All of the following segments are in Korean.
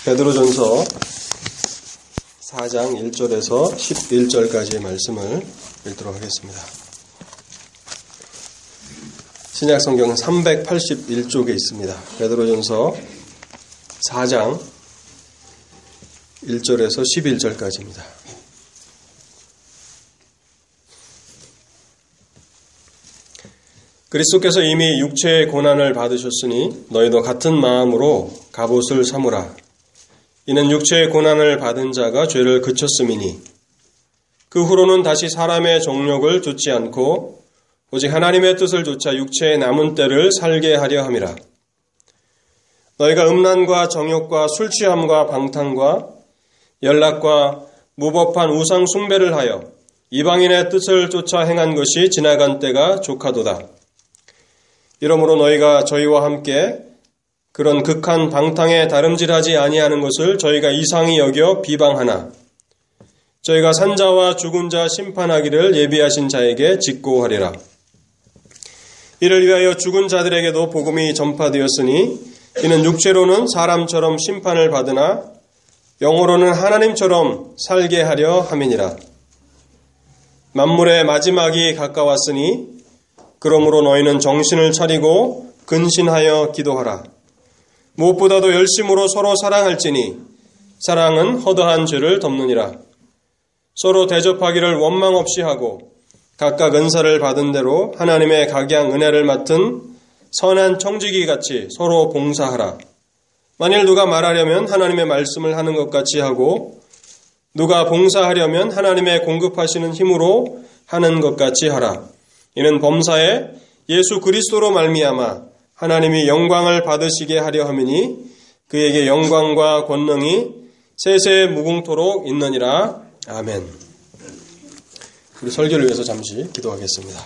베드로전서 4장 1절에서 11절까지의 말씀을 읽도록 하겠습니다. 신약성경 381쪽에 있습니다. 베드로전서 4장 1절에서 11절까지입니다. 그리스도께서 이미 육체의 고난을 받으셨으니 너희도 같은 마음으로 갑옷을 삼으라. 이는 육체의 고난을 받은 자가 죄를 그쳤음이니 그 후로는 다시 사람의 정욕을 좇지 않고 오직 하나님의 뜻을 좇아 육체의 남은 때를 살게 하려 함이라. 너희가 음란과 정욕과 술취함과 방탕과 연락과 무법한 우상 숭배를 하여 이방인의 뜻을 쫓아 행한 것이 지나간 때가 족하도다. 이러므로 너희가 저희와 함께 그런 극한 방탕에 다름질하지 아니하는 것을 저희가 이상히 여겨 비방하나 저희가 산자와 죽은 자 심판하기를 예비하신 자에게 직고하리라. 이를 위하여 죽은 자들에게도 복음이 전파되었으니 이는 육체로는 사람처럼 심판을 받으나 영으로는 하나님처럼 살게 하려 함이니라. 만물의 마지막이 가까웠으니 그러므로 너희는 정신을 차리고 근신하여 기도하라. 무엇보다도 열심으로 서로 사랑할지니 사랑은 허다한 죄를 덮느니라. 서로 대접하기를 원망 없이 하고 각각 은사를 받은 대로 하나님의 각양 은혜를 맡은 선한 청지기 같이 서로 봉사하라. 만일 누가 말하려면 하나님의 말씀을 하는 것 같이 하고 누가 봉사하려면 하나님의 공급하시는 힘으로 하는 것 같이 하라. 이는 범사에 예수 그리스도로 말미암아 하나님이 영광을 받으시게 하려 함이니 그에게 영광과 권능이 세세 무궁토록 있느니라. 아멘. 우리 설교를 위해서 잠시 기도하겠습니다.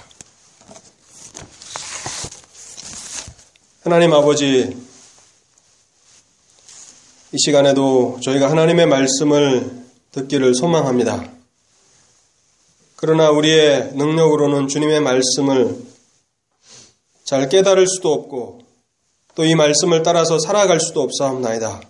하나님 아버지, 이 시간에도 저희가 하나님의 말씀을 듣기를 소망합니다. 그러나 우리의 능력으로는 주님의 말씀을 잘 깨달을 수도 없고 또 이 말씀을 따라서 살아갈 수도 없사옵나이다.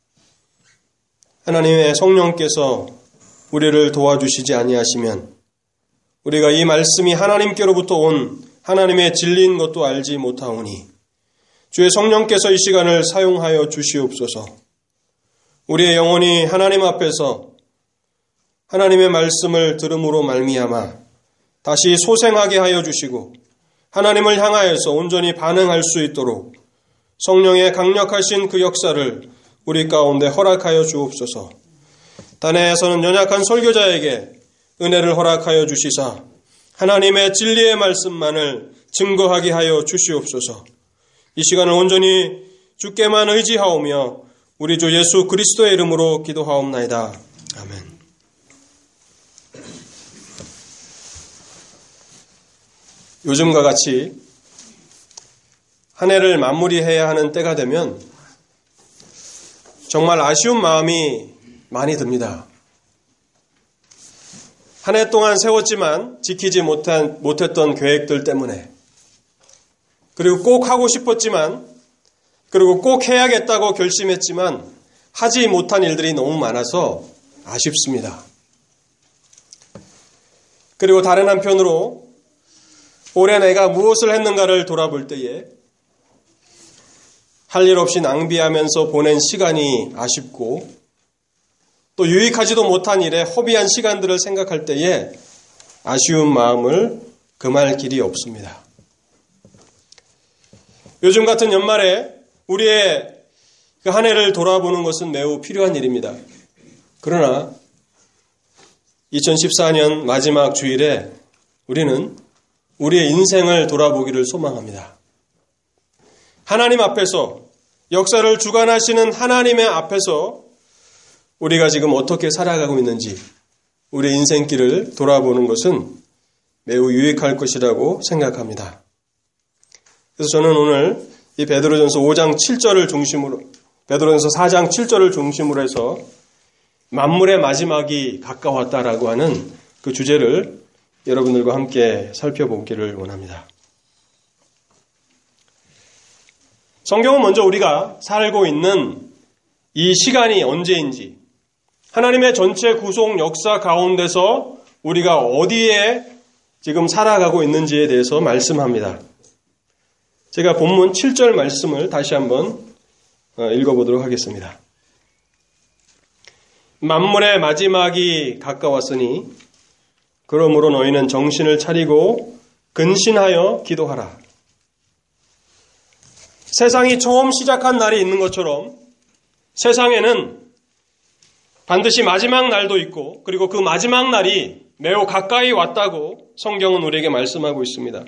하나님의 성령께서 우리를 도와주시지 아니하시면 우리가 이 말씀이 하나님께로부터 온 하나님의 진리인 것도 알지 못하오니 주의 성령께서 이 시간을 사용하여 주시옵소서. 우리의 영혼이 하나님 앞에서 하나님의 말씀을 들음으로 말미암아 다시 소생하게 하여 주시고 하나님을 향하여서 온전히 반응할 수 있도록 성령의 강력하신 그 역사를 우리 가운데 허락하여 주옵소서. 단회에서는 연약한 설교자에게 은혜를 허락하여 주시사 하나님의 진리의 말씀만을 증거하게 하여 주시옵소서. 이 시간을 온전히 주께만 의지하오며 우리 주 예수 그리스도의 이름으로 기도하옵나이다. 아멘. 요즘과 같이 한 해를 마무리해야 하는 때가 되면 정말 아쉬운 마음이 많이 듭니다. 한 해 동안 세웠지만 지키지 못했던 계획들 때문에, 그리고 꼭 하고 싶었지만, 그리고 꼭 해야겠다고 결심했지만 하지 못한 일들이 너무 많아서 아쉽습니다. 그리고 다른 한편으로 올해 내가 무엇을 했는가를 돌아볼 때에 할 일 없이 낭비하면서 보낸 시간이 아쉽고 또 유익하지도 못한 일에 허비한 시간들을 생각할 때에 아쉬운 마음을 금할 길이 없습니다. 요즘 같은 연말에 우리의 그 한 해를 돌아보는 것은 매우 필요한 일입니다. 그러나 2014년 마지막 주일에 우리는 우리의 인생을 돌아보기를 소망합니다. 하나님 앞에서, 역사를 주관하시는 하나님의 앞에서 우리가 지금 어떻게 살아가고 있는지 우리의 인생길을 돌아보는 것은 매우 유익할 것이라고 생각합니다. 그래서 저는 오늘 이 베드로전서 5장 7절을 중심으로, 베드로전서 4장 7절을 중심으로 해서 만물의 마지막이 가까웠다라고 하는 그 주제를 여러분들과 함께 살펴보기를 원합니다. 성경은 먼저 우리가 살고 있는 이 시간이 언제인지, 하나님의 전체 구속 역사 가운데서 우리가 어디에 지금 살아가고 있는지에 대해서 말씀합니다. 제가 본문 7절 말씀을 다시 한번 읽어보도록 하겠습니다. 만물의 마지막이 가까웠으니 그러므로 너희는 정신을 차리고 근신하여 기도하라. 세상이 처음 시작한 날이 있는 것처럼 세상에는 반드시 마지막 날도 있고 그리고 그 마지막 날이 매우 가까이 왔다고 성경은 우리에게 말씀하고 있습니다.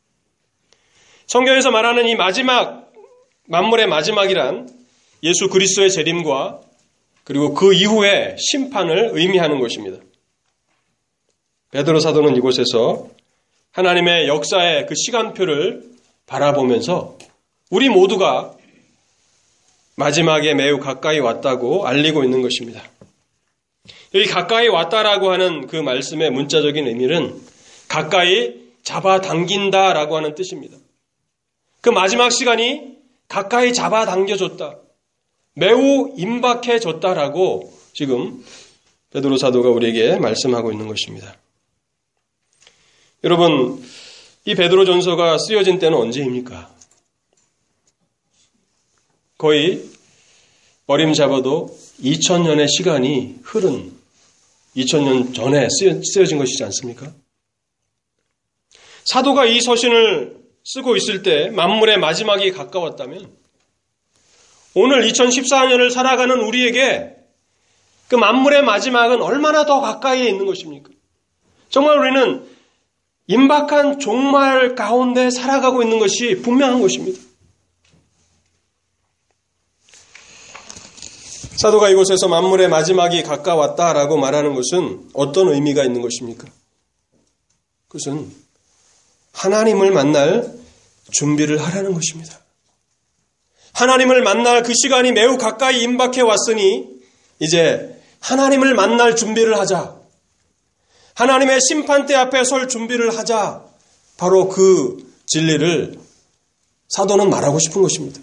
성경에서 말하는 이 마지막, 만물의 마지막이란 예수 그리스도의 재림과 그리고 그 이후의 심판을 의미하는 것입니다. 베드로 사도는 이곳에서 하나님의 역사의 그 시간표를 바라보면서 우리 모두가 마지막에 매우 가까이 왔다고 알리고 있는 것입니다. 여기 가까이 왔다라고 하는 그 말씀의 문자적인 의미는 가까이 잡아당긴다라고 하는 뜻입니다. 그 마지막 시간이 가까이 잡아당겨졌다. 매우 임박해졌다라고 지금 베드로 사도가 우리에게 말씀하고 있는 것입니다. 여러분, 이 베드로전서가 쓰여진 때는 언제입니까? 거의 어림잡아도 2000년의 시간이 흐른 2000년 전에 쓰여진 것이지 않습니까? 사도가 이 서신을 쓰고 있을 때 만물의 마지막이 가까웠다면 오늘 2014년을 살아가는 우리에게 그 만물의 마지막은 얼마나 더 가까이에 있는 것입니까? 정말 우리는 임박한 종말 가운데 살아가고 있는 것이 분명한 것입니다. 사도가 이곳에서 만물의 마지막이 가까웠다라고 말하는 것은 어떤 의미가 있는 것입니까? 그것은 하나님을 만날 준비를 하라는 것입니다. 하나님을 만날 그 시간이 매우 가까이 임박해 왔으니 이제 하나님을 만날 준비를 하자. 하나님의 심판대 앞에 설 준비를 하자. 바로 그 진리를 사도는 말하고 싶은 것입니다.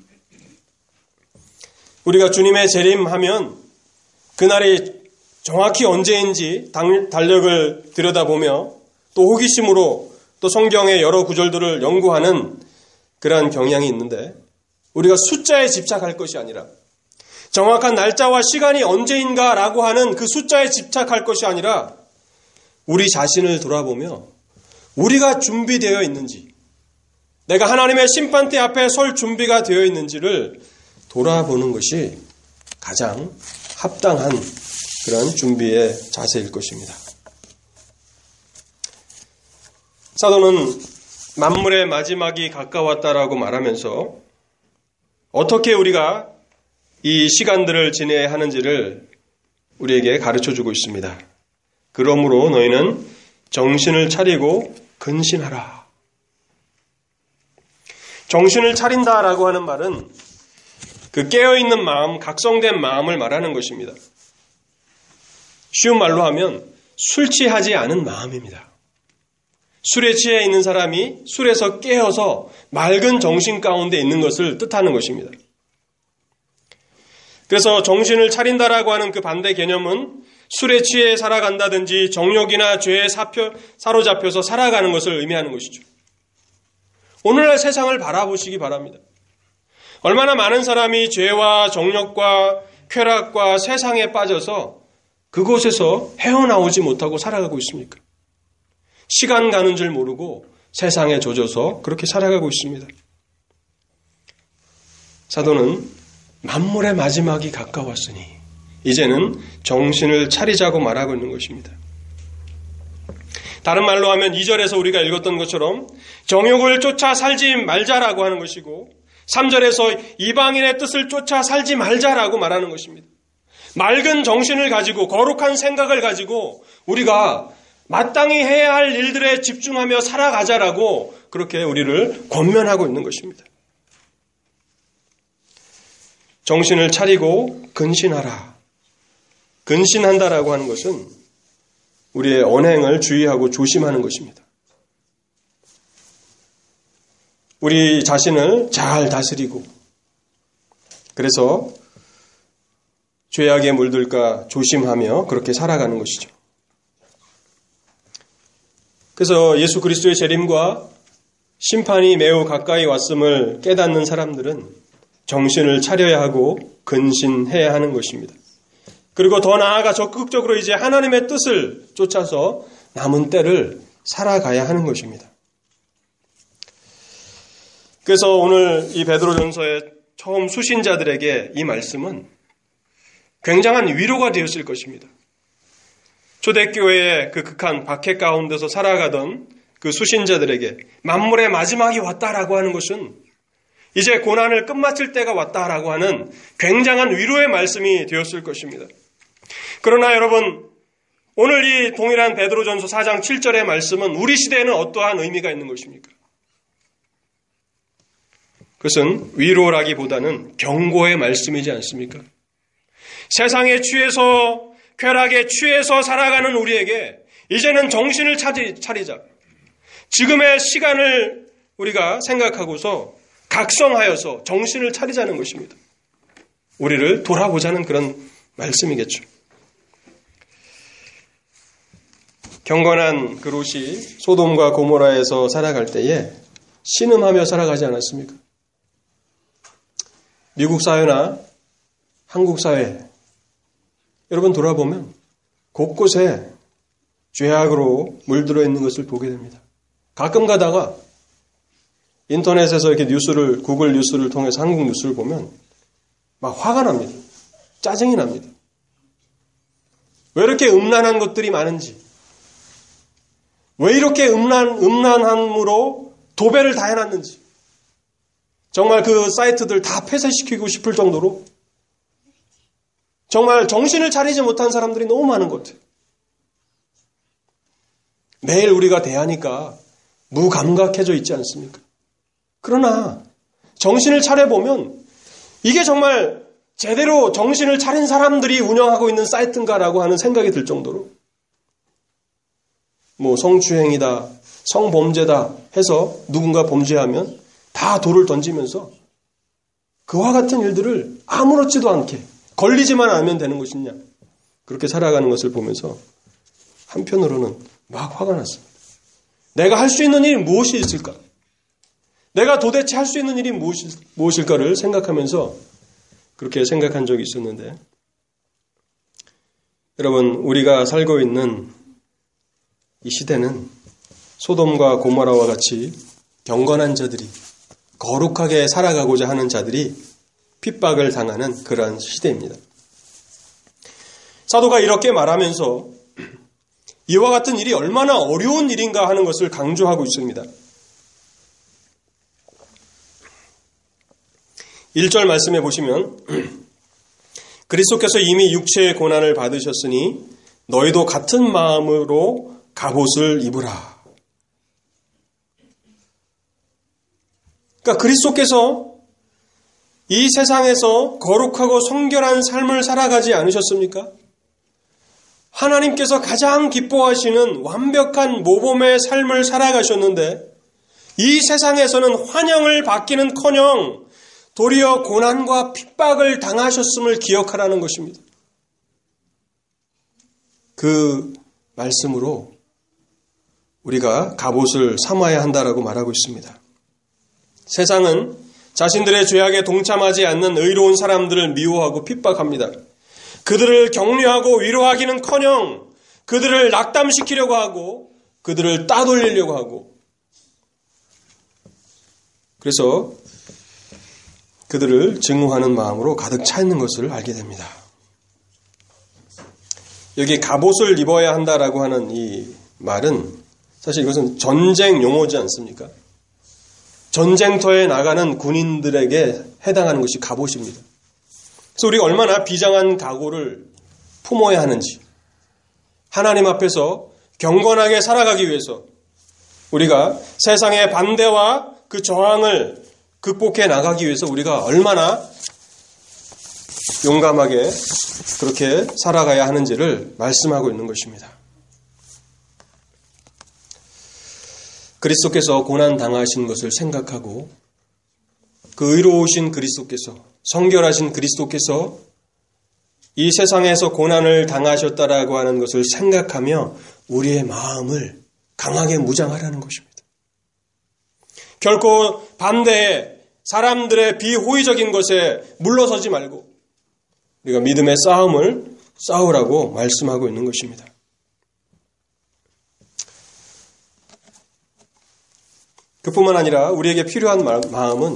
우리가 주님의 재림하면 그날이 정확히 언제인지 달력을 들여다보며 또 호기심으로 또 성경의 여러 구절들을 연구하는 그러한 경향이 있는데 우리가 숫자에 집착할 것이 아니라 정확한 날짜와 시간이 언제인가라고 하는 그 숫자에 집착할 것이 아니라 우리 자신을 돌아보며 우리가 준비되어 있는지 내가 하나님의 심판대 앞에 설 준비가 되어 있는지를 돌아보는 것이 가장 합당한 그런 준비의 자세일 것입니다. 사도는 만물의 마지막이 가까웠다라고 말하면서 어떻게 우리가 이 시간들을 지내야 하는지를 우리에게 가르쳐주고 있습니다. 그러므로 너희는 정신을 차리고 근신하라. 정신을 차린다라고 하는 말은 그 깨어있는 마음, 각성된 마음을 말하는 것입니다. 쉬운 말로 하면 술 취하지 않은 마음입니다. 술에 취해 있는 사람이 술에서 깨어서 맑은 정신 가운데 있는 것을 뜻하는 것입니다. 그래서 정신을 차린다라고 하는 그 반대 개념은 술에 취해 살아간다든지 정욕이나 죄에 사로잡혀서 살아가는 것을 의미하는 것이죠. 오늘날 세상을 바라보시기 바랍니다. 얼마나 많은 사람이 죄와 정욕과 쾌락과 세상에 빠져서 그곳에서 헤어나오지 못하고 살아가고 있습니까? 시간 가는 줄 모르고 세상에 젖어서 그렇게 살아가고 있습니다. 사도는 만물의 마지막이 가까웠으니 이제는 정신을 차리자고 말하고 있는 것입니다. 다른 말로 하면 2절에서 우리가 읽었던 것처럼 정욕을 쫓아 살지 말자라고 하는 것이고 3절에서 이방인의 뜻을 쫓아 살지 말자라고 말하는 것입니다. 맑은 정신을 가지고 거룩한 생각을 가지고 우리가 마땅히 해야 할 일들에 집중하며 살아가자라고 그렇게 우리를 권면하고 있는 것입니다. 정신을 차리고 근신하라. 근신한다라고 하는 것은 우리의 언행을 주의하고 조심하는 것입니다. 우리 자신을 잘 다스리고 그래서 죄악에 물들까 조심하며 그렇게 살아가는 것이죠. 그래서 예수 그리스도의 재림과 심판이 매우 가까이 왔음을 깨닫는 사람들은 정신을 차려야 하고 근신해야 하는 것입니다. 그리고 더 나아가 적극적으로 이제 하나님의 뜻을 쫓아서 남은 때를 살아가야 하는 것입니다. 그래서 오늘 이 베드로전서의 처음 수신자들에게 이 말씀은 굉장한 위로가 되었을 것입니다. 초대교회의 그 극한 박해 가운데서 살아가던 그 수신자들에게 만물의 마지막이 왔다라고 하는 것은 이제 고난을 끝마칠 때가 왔다라고 하는 굉장한 위로의 말씀이 되었을 것입니다. 그러나 여러분, 오늘 이 동일한 베드로전서 4장 7절의 말씀은 우리 시대에는 어떠한 의미가 있는 것입니까? 그것은 위로라기보다는 경고의 말씀이지 않습니까? 세상에 취해서 쾌락에 취해서 살아가는 우리에게 이제는 정신을 차리자. 지금의 시간을 우리가 생각하고서 각성하여서 정신을 차리자는 것입니다. 우리를 돌아보자는 그런 말씀이겠죠. 경건한 그 롯이 소돔과 고모라에서 살아갈 때에 신음하며 살아가지 않았습니까? 미국 사회나 한국 사회, 여러분 돌아보면 곳곳에 죄악으로 물들어 있는 것을 보게 됩니다. 가끔 가다가 인터넷에서 이렇게 구글 뉴스를 통해서 한국 뉴스를 보면 막 화가 납니다. 짜증이 납니다. 왜 이렇게 음란한 것들이 많은지, 왜 이렇게 음란함으로 도배를 다 해놨는지, 정말 그 사이트들 다 폐쇄시키고 싶을 정도로 정말 정신을 차리지 못한 사람들이 너무 많은 것 같아요. 매일 우리가 대하니까 무감각해져 있지 않습니까? 그러나 정신을 차려보면 이게 정말 제대로 정신을 차린 사람들이 운영하고 있는 사이트인가라고 하는 생각이 들 정도로 성추행이다, 성범죄다 해서 누군가 범죄하면 다 돌을 던지면서 그와 같은 일들을 아무렇지도 않게 걸리지만 않으면 되는 것이냐, 그렇게 살아가는 것을 보면서 한편으로는 막 화가 났습니다. 내가 할 수 있는 일이 무엇이 있을까? 내가 도대체 할 수 있는 일이 무엇일까를 생각하면서 그렇게 생각한 적이 있었는데, 여러분, 우리가 살고 있는 이 시대는 소돔과 고모라와 같이 경건한 자들이, 거룩하게 살아가고자 하는 자들이 핍박을 당하는 그러한 시대입니다. 사도가 이렇게 말하면서 이와 같은 일이 얼마나 어려운 일인가 하는 것을 강조하고 있습니다. 1절 말씀해 보시면 그리스도께서 이미 육체의 고난을 받으셨으니 너희도 같은 마음으로 갑옷을 입으라. 그러니까 그리스도께서 이 세상에서 거룩하고 성결한 삶을 살아가지 않으셨습니까? 하나님께서 가장 기뻐하시는 완벽한 모범의 삶을 살아가셨는데 이 세상에서는 환영을 받기는커녕 도리어 고난과 핍박을 당하셨음을 기억하라는 것입니다. 그 말씀으로 우리가 갑옷을 삼아야 한다라고 말하고 있습니다. 세상은 자신들의 죄악에 동참하지 않는 의로운 사람들을 미워하고 핍박합니다. 그들을 격려하고 위로하기는커녕 그들을 낙담시키려고 하고 그들을 따돌리려고 하고, 그래서 그들을 증오하는 마음으로 가득 차 있는 것을 알게 됩니다. 여기 갑옷을 입어야 한다라고 하는 이 말은 사실 이것은 전쟁 용어지 않습니까? 전쟁터에 나가는 군인들에게 해당하는 것이 갑옷입니다. 그래서 우리가 얼마나 비장한 각오를 품어야 하는지, 하나님 앞에서 경건하게 살아가기 위해서 우리가 세상의 반대와 그 저항을 극복해 나가기 위해서 우리가 얼마나 용감하게 그렇게 살아가야 하는지를 말씀하고 있는 것입니다. 그리스도께서 고난 당하신 것을 생각하고 그 의로우신 그리스도께서, 성결하신 그리스도께서 이 세상에서 고난을 당하셨다라고 하는 것을 생각하며 우리의 마음을 강하게 무장하라는 것입니다. 결코 반대에 사람들의 비호의적인 것에 물러서지 말고 우리가 믿음의 싸움을 싸우라고 말씀하고 있는 것입니다. 그뿐만 아니라 우리에게 필요한 마음은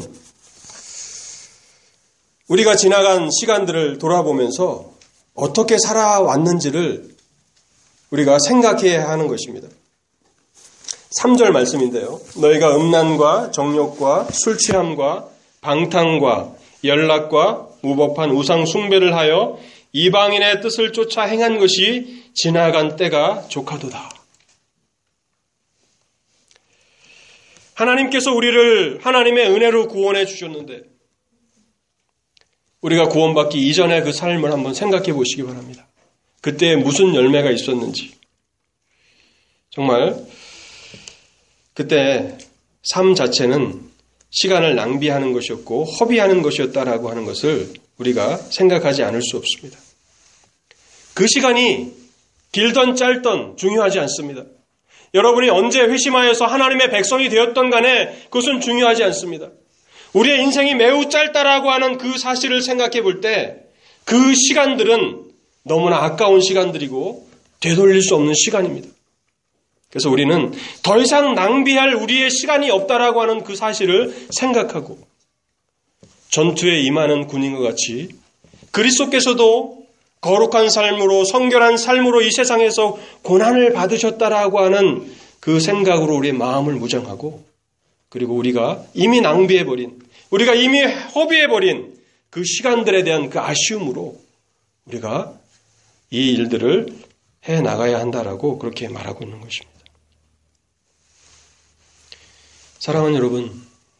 우리가 지나간 시간들을 돌아보면서 어떻게 살아왔는지를 우리가 생각해야 하는 것입니다. 3절 말씀인데요. 너희가 음란과 정욕과 술 취함과 방탕과 연락과 무법한 우상 숭배를 하여 이방인의 뜻을 쫓아 행한 것이 지나간 때가 족하도다. 하나님께서 우리를 하나님의 은혜로 구원해 주셨는데 우리가 구원받기 이전의 그 삶을 한번 생각해 보시기 바랍니다. 그때 무슨 열매가 있었는지. 정말 그때 삶 자체는 시간을 낭비하는 것이었고 허비하는 것이었다라고 하는 것을 우리가 생각하지 않을 수 없습니다. 그 시간이 길던 짧던 중요하지 않습니다. 여러분이 언제 회심하여서 하나님의 백성이 되었던 간에 그것은 중요하지 않습니다. 우리의 인생이 매우 짧다라고 하는 그 사실을 생각해 볼 때 그 시간들은 너무나 아까운 시간들이고 되돌릴 수 없는 시간입니다. 그래서 우리는 더 이상 낭비할 우리의 시간이 없다라고 하는 그 사실을 생각하고 전투에 임하는 군인과 같이 그리스도께서도 거룩한 삶으로 성결한 삶으로 이 세상에서 고난을 받으셨다라고 하는 그 생각으로 우리의 마음을 무장하고 그리고 우리가 이미 낭비해버린 우리가 이미 허비해버린 그 시간들에 대한 그 아쉬움으로 우리가 이 일들을 해나가야 한다라고 그렇게 말하고 있는 것입니다. 사랑하는 여러분,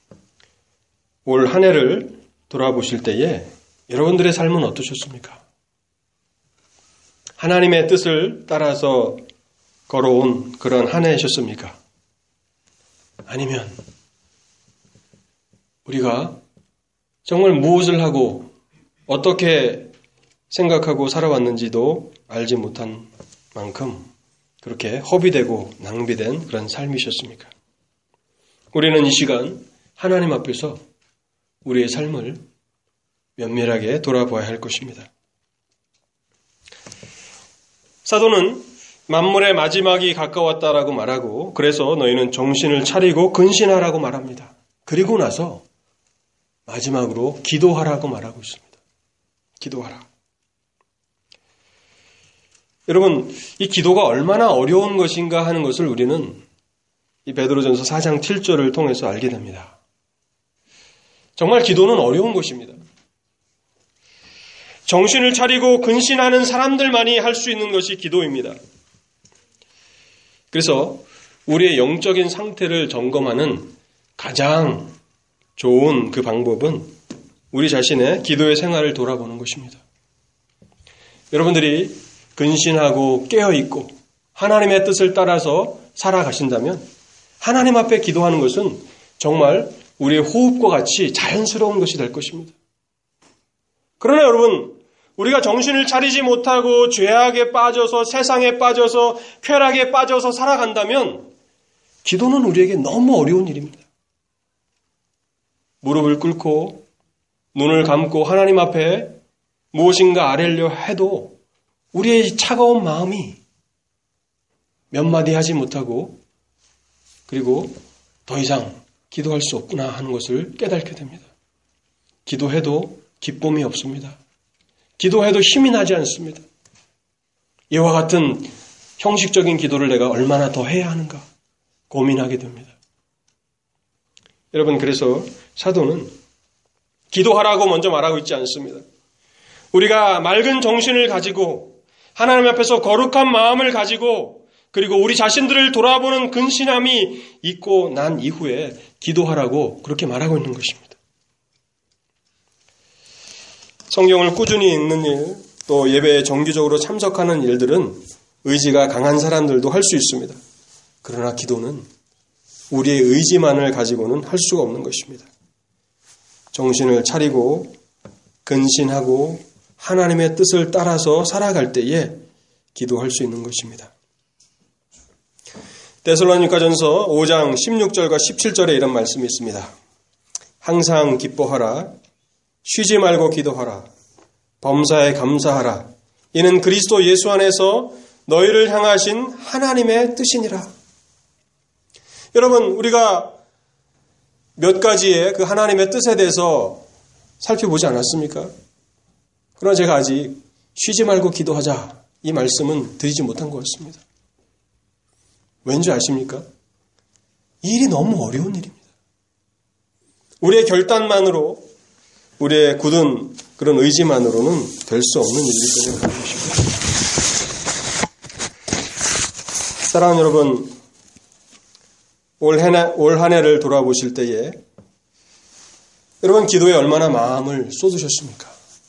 올 한 해를 돌아보실 때에 여러분들의 삶은 어떠셨습니까? 하나님의 뜻을 따라서 걸어온 그런 한 해이셨습니까? 아니면 우리가 정말 무엇을 하고 어떻게 생각하고 살아왔는지도 알지 못한 만큼 그렇게 허비되고 낭비된 그런 삶이셨습니까? 우리는 이 시간 하나님 앞에서 우리의 삶을 면밀하게 돌아보아야 할 것입니다. 사도는 만물의 마지막이 가까웠다라고 말하고 그래서 너희는 정신을 차리고 근신하라고 말합니다. 그리고 나서 마지막으로 기도하라고 말하고 있습니다. 기도하라. 여러분, 이 기도가 얼마나 어려운 것인가 하는 것을 우리는 이 베드로전서 4장 7절을 통해서 알게 됩니다. 정말 기도는 어려운 것입니다. 정신을 차리고 근신하는 사람들만이 할 수 있는 것이 기도입니다. 그래서 우리의 영적인 상태를 점검하는 가장 좋은 그 방법은 우리 자신의 기도의 생활을 돌아보는 것입니다. 여러분들이 근신하고 깨어있고 하나님의 뜻을 따라서 살아가신다면 하나님 앞에 기도하는 것은 정말 우리의 호흡과 같이 자연스러운 것이 될 것입니다. 그러나 여러분, 우리가 정신을 차리지 못하고 죄악에 빠져서 세상에 빠져서 쾌락에 빠져서 살아간다면 기도는 우리에게 너무 어려운 일입니다. 무릎을 꿇고 눈을 감고 하나님 앞에 무엇인가 아뢰려 해도 우리의 차가운 마음이 몇 마디 하지 못하고 그리고 더 이상 기도할 수 없구나 하는 것을 깨닫게 됩니다. 기도해도 기쁨이 없습니다. 기도해도 힘이 나지 않습니다. 이와 같은 형식적인 기도를 내가 얼마나 더 해야 하는가 고민하게 됩니다. 여러분, 그래서 사도는 기도하라고 먼저 말하고 있지 않습니다. 우리가 맑은 정신을 가지고 하나님 앞에서 거룩한 마음을 가지고 그리고 우리 자신들을 돌아보는 근신함이 있고 난 이후에 기도하라고 그렇게 말하고 있는 것입니다. 성경을 꾸준히 읽는 일, 또 예배에 정기적으로 참석하는 일들은 의지가 강한 사람들도 할 수 있습니다. 그러나 기도는 우리의 의지만을 가지고는 할 수가 없는 것입니다. 정신을 차리고 근신하고 하나님의 뜻을 따라서 살아갈 때에 기도할 수 있는 것입니다. 데살로니가전서 5장 16절과 17절에 이런 말씀이 있습니다. 항상 기뻐하라. 쉬지 말고 기도하라. 범사에 감사하라. 이는 그리스도 예수 안에서 너희를 향하신 하나님의 뜻이니라. 여러분, 우리가 몇 가지의 그 하나님의 뜻에 대해서 살펴보지 않았습니까? 그러나 제가 아직 쉬지 말고 기도하자 이 말씀은 드리지 못한 것 같습니다. 왠지 아십니까? 이 일이 너무 어려운 일입니다. 우리의 결단만으로, 우리의 굳은 그런 의지만으로는 될 수 없는 일이기 때문에 그런 것입니다. 사랑하는 여러분, 올 한 해를 돌아보실 때에 여러분 기도에 얼마나 마음을 쏟으셨습니까?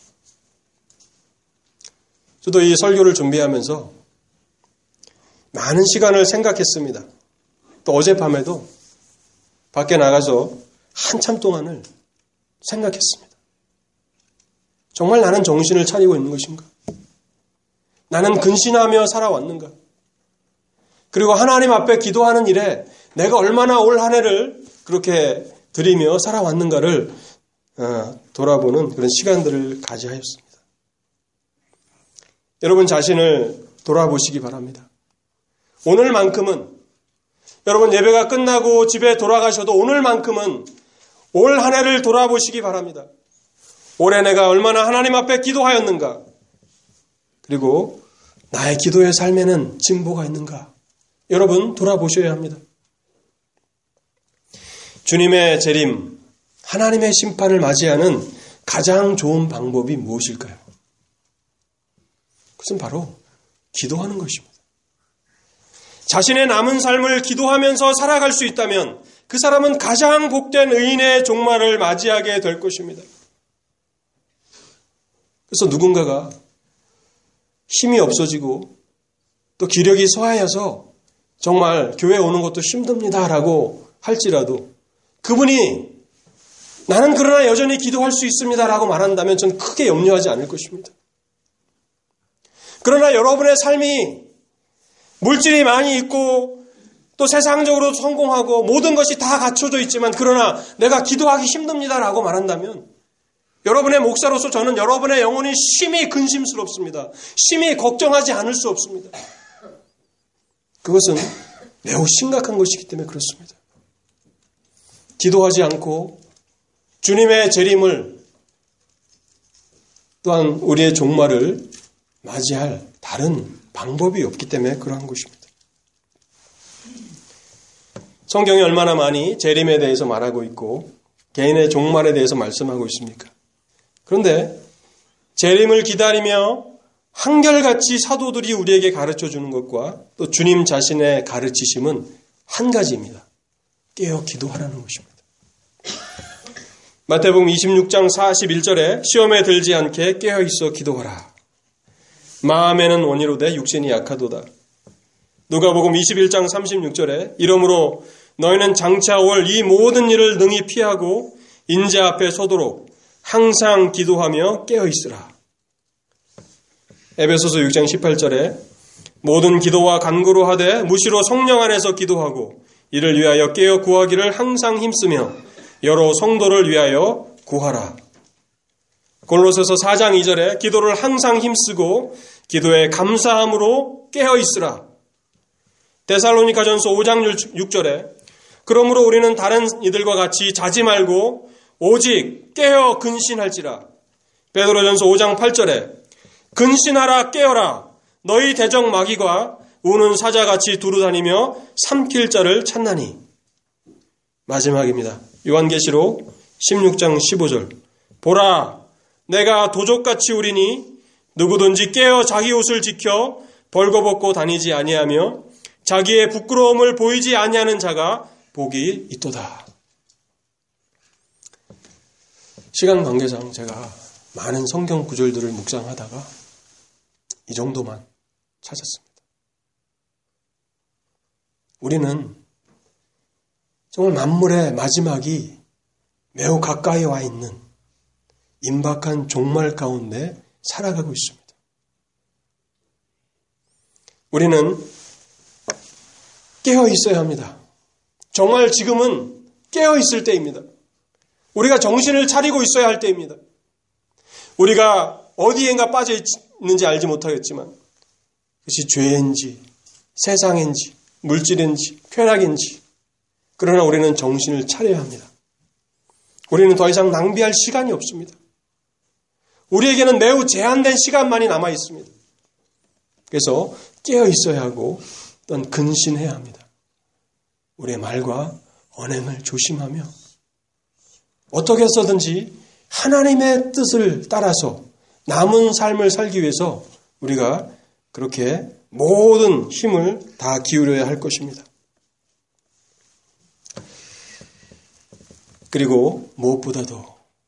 저도 이 설교를 준비하면서 많은 시간을 생각했습니다. 또 어젯밤에도 밖에 나가서 한참 동안을 생각했습니다. 정말 나는 정신을 차리고 있는 것인가? 나는 근신하며 살아왔는가? 그리고 하나님 앞에 기도하는 일에 내가 얼마나 올 한 해를 그렇게 드리며 살아왔는가를 돌아보는 그런 시간들을 가지하였습니다. 여러분 자신을 돌아보시기 바랍니다. 오늘만큼은 여러분 예배가 끝나고 집에 돌아가셔도 오늘만큼은 올 한 해를 돌아보시기 바랍니다. 올해 내가 얼마나 하나님 앞에 기도하였는가? 그리고 나의 기도의 삶에는 진보가 있는가? 여러분 돌아보셔야 합니다. 주님의 재림, 하나님의 심판을 맞이하는 가장 좋은 방법이 무엇일까요? 그것은 바로 기도하는 것입니다. 자신의 남은 삶을 기도하면서 살아갈 수 있다면 그 사람은 가장 복된 의인의 종말을 맞이하게 될 것입니다. 그래서 누군가가 힘이 없어지고 또 기력이 소하여서 정말 교회에 오는 것도 힘듭니다라고 할지라도 그분이 나는 그러나 여전히 기도할 수 있습니다라고 말한다면 전 크게 염려하지 않을 것입니다. 그러나 여러분의 삶이 물질이 많이 있고 또 세상적으로 성공하고 모든 것이 다 갖춰져 있지만 그러나 내가 기도하기 힘듭니다라고 말한다면 여러분의 목사로서 저는 여러분의 영혼이 심히 근심스럽습니다. 심히 걱정하지 않을 수 없습니다. 그것은 매우 심각한 것이기 때문에 그렇습니다. 기도하지 않고 주님의 재림을 또한 우리의 종말을 맞이할 다른 방법이 없기 때문에 그러한 것입니다. 성경이 얼마나 많이 재림에 대해서 말하고 있고 개인의 종말에 대해서 말씀하고 있습니까? 그런데 재림을 기다리며 한결같이 사도들이 우리에게 가르쳐주는 것과 또 주님 자신의 가르치심은 한 가지입니다. 깨어 기도하라는 것입니다. 마태복음 26장 41절에 시험에 들지 않게 깨어있어 기도하라. 마음에는 원이로되 육신이 약하도다. 누가복음 21장 36절에 이러므로 너희는 장차 올 이 모든 일을 능히 피하고 인자 앞에 서도록 항상 기도하며 깨어있으라. 에베소서 6장 18절에 모든 기도와 간구로 하되 무시로 성령 안에서 기도하고 이를 위하여 깨어 구하기를 항상 힘쓰며 여러 성도를 위하여 구하라. 골로새서 4장 2절에 기도를 항상 힘쓰고 기도에 감사함으로 깨어있으라. 데살로니가전서 5장 6절에 그러므로 우리는 다른 이들과 같이 자지 말고 오직 깨어 근신할지라. 베드로전서 5장 8절에 근신하라 깨어라 너희 대적 마귀가 우는 사자같이 두루다니며 삼킬 자를 찾나니. 마지막입니다. 요한계시록 16장 15절 보라 내가 도적같이 우리니 누구든지 깨어 자기 옷을 지켜 벌거벗고 다니지 아니하며 자기의 부끄러움을 보이지 아니하는 자가 복이 있도다. 시간 관계상 제가 많은 성경 구절들을 묵상하다가 이 정도만 찾았습니다. 우리는 정말 만물의 마지막이 매우 가까이 와 있는 임박한 종말 가운데 살아가고 있습니다. 우리는 깨어 있어야 합니다. 정말 지금은 깨어 있을 때입니다. 우리가 정신을 차리고 있어야 할 때입니다. 우리가 어디엔가 빠져 있는지 알지 못하겠지만 그것이 죄인지 세상인지 물질인지 쾌락인지 그러나 우리는 정신을 차려야 합니다. 우리는 더 이상 낭비할 시간이 없습니다. 우리에게는 매우 제한된 시간만이 남아 있습니다. 그래서 깨어 있어야 하고 또한 근신해야 합니다. 우리의 말과 언행을 조심하며 어떻게 해서든지 하나님의 뜻을 따라서 남은 삶을 살기 위해서 우리가 그렇게 모든 힘을 다 기울여야 할 것입니다. 그리고 무엇보다도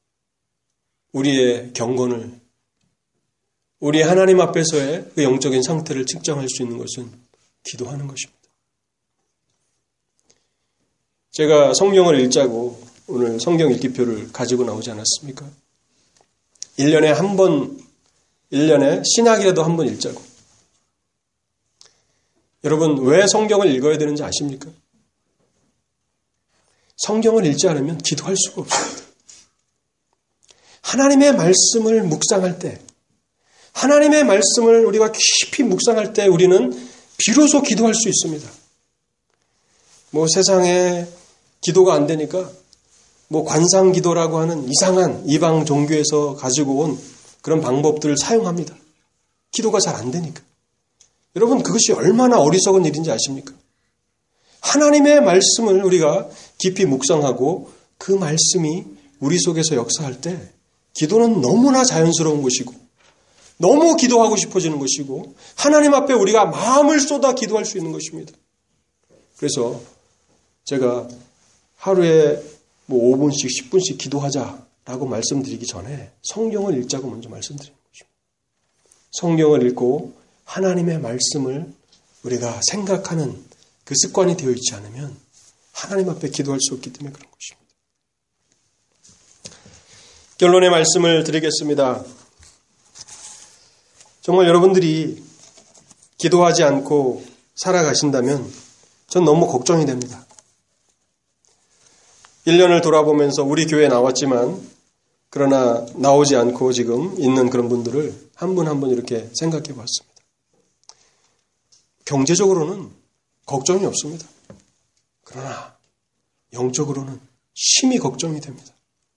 우리의 경건을, 우리의 하나님 앞에서의 그 영적인 상태를 측정할 수 있는 것은 기도하는 것입니다. 제가 성경을 읽자고 오늘 성경 읽기표를 가지고 나오지 않았습니까? 1년에 한 번, 1년에 신약이라도 한 번 읽자고. 여러분, 왜 성경을 읽어야 되는지 아십니까? 성경을 읽지 않으면 기도할 수가 없습니다. 하나님의 말씀을 묵상할 때, 하나님의 말씀을 우리가 깊이 묵상할 때 우리는 비로소 기도할 수 있습니다. 세상에 기도가 안 되니까 관상 기도라고 하는 이상한 이방 종교에서 가지고 온 그런 방법들을 사용합니다. 기도가 잘 안 되니까. 여러분, 그것이 얼마나 어리석은 일인지 아십니까? 하나님의 말씀을 우리가 깊이 묵상하고 그 말씀이 우리 속에서 역사할 때 기도는 너무나 자연스러운 것이고 너무 기도하고 싶어지는 것이고 하나님 앞에 우리가 마음을 쏟아 기도할 수 있는 것입니다. 그래서 제가 하루에 5분씩 10분씩 기도하자라고 말씀드리기 전에 성경을 읽자고 먼저 말씀드리는 것입니다. 성경을 읽고 하나님의 말씀을 우리가 생각하는 그 습관이 되어 있지 않으면 하나님 앞에 기도할 수 없기 때문에 그런 것입니다. 결론의 말씀을 드리겠습니다. 정말 여러분들이 기도하지 않고 살아가신다면 전 너무 걱정이 됩니다. 1년을 돌아보면서 우리 교회에 나왔지만 그러나 나오지 않고 지금 있는 그런 분들을 한 분 한 분 이렇게 생각해 봤습니다. 경제적으로는 걱정이 없습니다. 그러나 영적으로는 심히 걱정이 됩니다.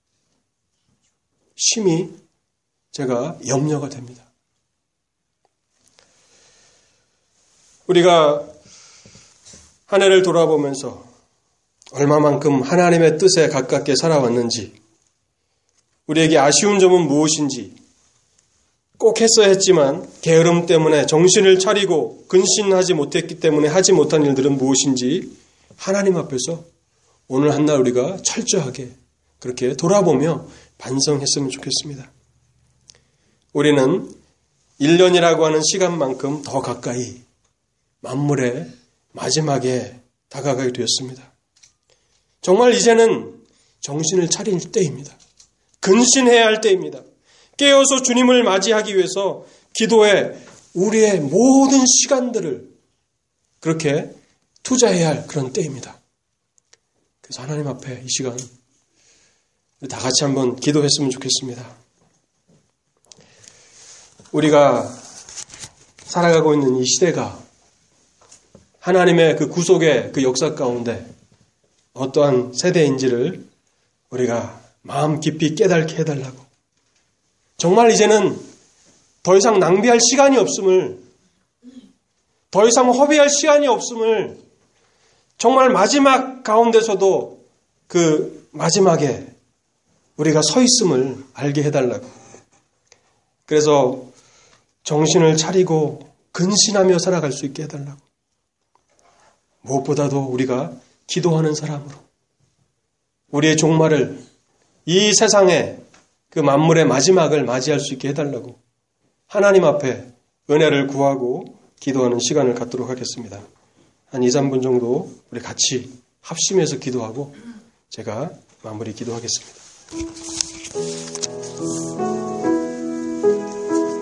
심히 제가 염려가 됩니다. 우리가 한 해를 돌아보면서 얼마만큼 하나님의 뜻에 가깝게 살아왔는지, 우리에게 아쉬운 점은 무엇인지, 꼭 했어야 했지만 게으름 때문에 정신을 차리고 근신하지 못했기 때문에 하지 못한 일들은 무엇인지 하나님 앞에서 오늘 한날 우리가 철저하게 그렇게 돌아보며 반성했으면 좋겠습니다. 우리는 1년이라고 하는 시간만큼 더 가까이 만물의 마지막에 다가가게 되었습니다. 정말 이제는 정신을 차릴 때입니다. 근신해야 할 때입니다. 깨어서 주님을 맞이하기 위해서 기도에 우리의 모든 시간들을 그렇게 투자해야 할 그런 때입니다. 그래서 하나님 앞에 이 시간 다 같이 한번 기도했으면 좋겠습니다. 우리가 살아가고 있는 이 시대가 하나님의 그 구속의 그 역사 가운데 어떠한 세대인지를 우리가 마음 깊이 깨닫게 해달라고. 정말 이제는 더 이상 낭비할 시간이 없음을, 더 이상 허비할 시간이 없음을, 정말 마지막 가운데서도 그 마지막에 우리가 서 있음을 알게 해달라고. 그래서 정신을 차리고 근신하며 살아갈 수 있게 해달라고. 무엇보다도 우리가 기도하는 사람으로 우리의 종말을, 이 세상에 그 만물의 마지막을 맞이할 수 있게 해달라고 하나님 앞에 은혜를 구하고 기도하는 시간을 갖도록 하겠습니다. 한 2, 3분 정도 우리 같이 합심해서 기도하고 제가 마무리 기도하겠습니다.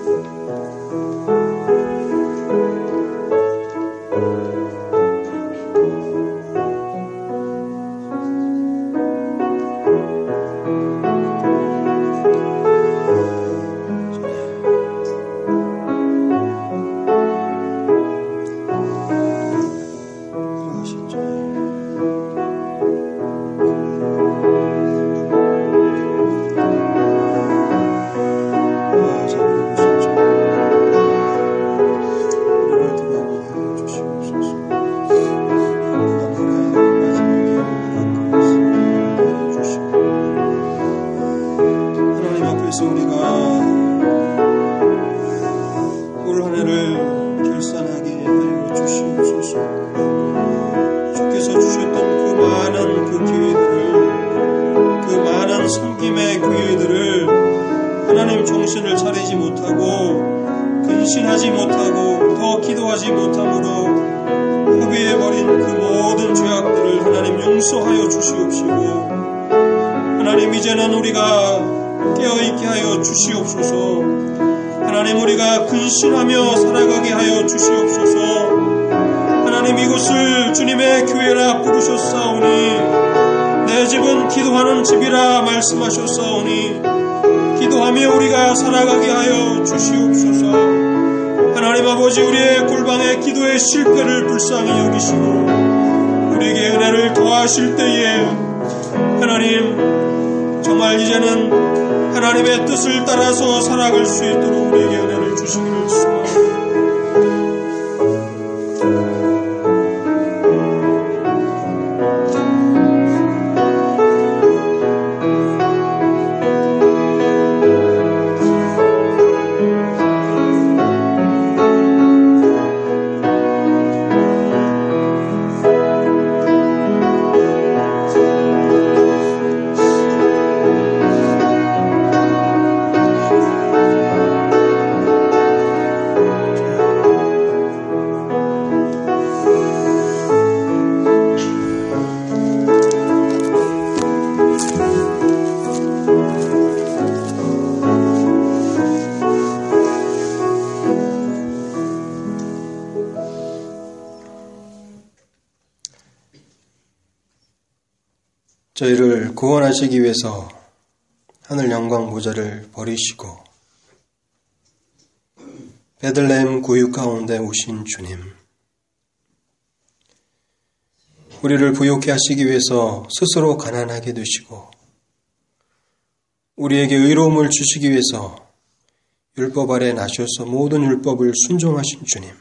다니지 못하고 근신하지 못하고 더 기도하지 못함으로 허비해버린 그 모든 죄악들을 하나님 용서하여 주시옵시고, 하나님 이제는 우리가 깨어있게 하여 주시옵소서. 하나님 우리가 근신하며 살아가게 하여 주시옵소서. 하나님 이곳을 주님의 교회라 부르셨사오니 내 집은 기도하는 집이라 말씀하셨사오니 기도하며 우리가 살아가게 하여 주시옵소서. 하나님 아버지, 우리의 골방의 기도의 실패를 불쌍히 여기시고 우리에게 은혜를 더하실 때에 하나님 정말 이제는 하나님의 뜻을 따라서 살아갈 수 있도록 우리에게 은혜를 주시기를 소원합니다. 저희를 구원하시기 위해서 하늘 영광 보좌를 버리시고 베들레헴 구유 가운데 오신 주님, 우리를 부욕해 하시기 위해서 스스로 가난하게 되시고 우리에게 의로움을 주시기 위해서 율법 아래 나셔서 모든 율법을 순종하신 주님,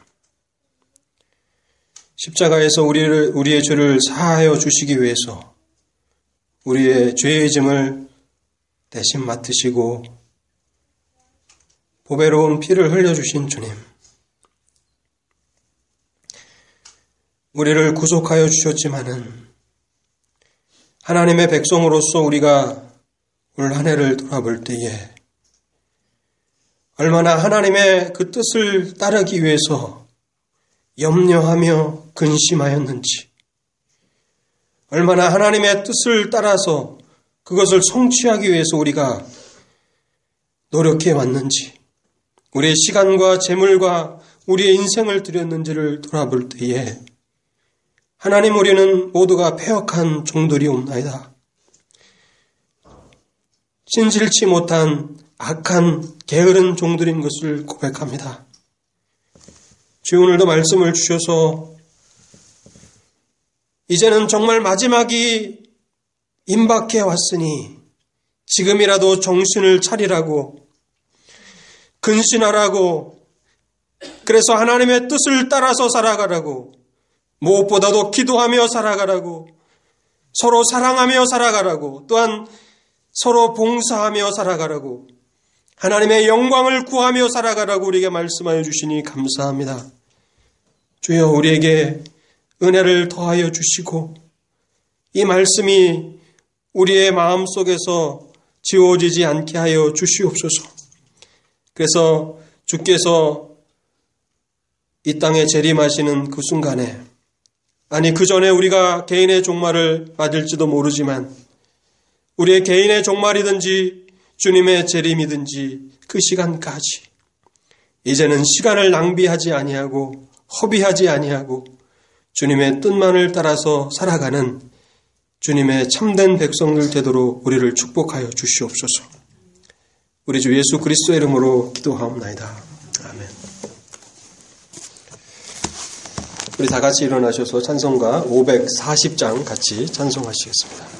십자가에서 우리의 죄를 사하여 주시기 위해서 우리의 죄의 짐을 대신 맡으시고 보배로운 피를 흘려주신 주님, 우리를 구속하여 주셨지만은 하나님의 백성으로서 우리가 올 한 해를 돌아볼 때에 얼마나 하나님의 그 뜻을 따르기 위해서 염려하며 근심하였는지, 얼마나 하나님의 뜻을 따라서 그것을 성취하기 위해서 우리가 노력해 왔는지, 우리의 시간과 재물과 우리의 인생을 드렸는지를 돌아볼 때에 하나님, 우리는 모두가 패역한 종들이옵나이다. 신실치 못한 악한 게으른 종들인 것을 고백합니다. 주여, 오늘도 말씀을 주셔서 이제는 정말 마지막이 임박해 왔으니 지금이라도 정신을 차리라고, 근신하라고, 그래서 하나님의 뜻을 따라서 살아가라고, 무엇보다도 기도하며 살아가라고, 서로 사랑하며 살아가라고, 또한 서로 봉사하며 살아가라고, 하나님의 영광을 구하며 살아가라고 우리에게 말씀하여 주시니 감사합니다. 주여, 우리에게 은혜를 더하여 주시고 이 말씀이 우리의 마음속에서 지워지지 않게 하여 주시옵소서. 그래서 주께서 이 땅에 재림하시는 그 순간에, 아니 그 전에 우리가 개인의 종말을 맞을지도 모르지만 우리의 개인의 종말이든지 주님의 재림이든지 그 시간까지 이제는 시간을 낭비하지 아니하고 허비하지 아니하고 주님의 뜻만을 따라서 살아가는 주님의 참된 백성들 되도록 우리를 축복하여 주시옵소서. 우리 주 예수 그리스도의 이름으로 기도하옵나이다. 아멘. 우리 다 같이 일어나셔서 찬송가 540장 같이 찬송하시겠습니다.